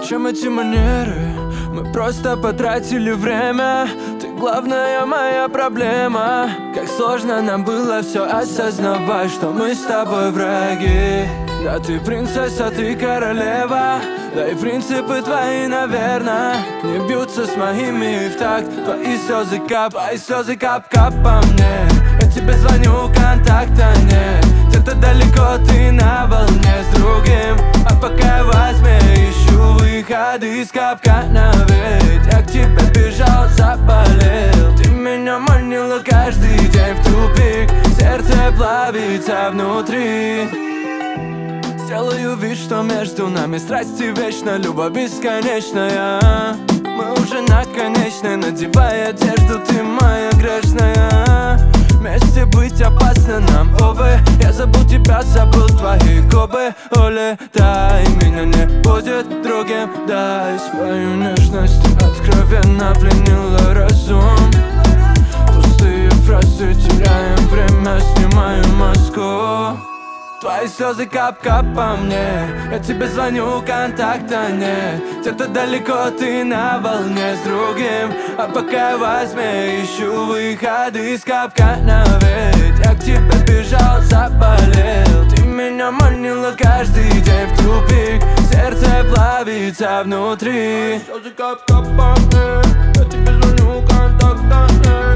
Чем эти манеры? Мы просто потратили время. Ты главная моя проблема. Как сложно нам было все осознавать, что мы с тобой враги. Да ты принцесса, ты королева. Да и принципы твои, наверное, не бьются с моими в такт. Твои слезы кап по мне. Я тебе звоню, контакта нет. Где-то далеко ты на волне с другим. А пока я во тьме ищу выходы из капкана. Ведь я к тебе бежал, заболел. Ты меня манила каждый день в тупик. Сердце плавится внутри. Сделаю вид, что между нами страсти вечно, любовь бесконечная. Мы уже на конечной, надевай одежду, ты моя грешная. Вместе быть опасно нам, увы. Я забыл тебя, забыл твои губы. Улетай, меня не будет другим. Дай свою нежность, ты откровенно пленила разум. Пустые фразы, теряем время, снимаю маску. Твои слезы кап по мне. Я тебе звоню, контакта нет. Где-то далеко ты на волне с другим. А пока я во тьме ищу выходы из капкана. Ведь я к тебе бежал, заболел. Ты меня манила каждый день в тупик. Сердце плавится внутри. Слезы кап по мне. Я тебе звоню, контакта нет.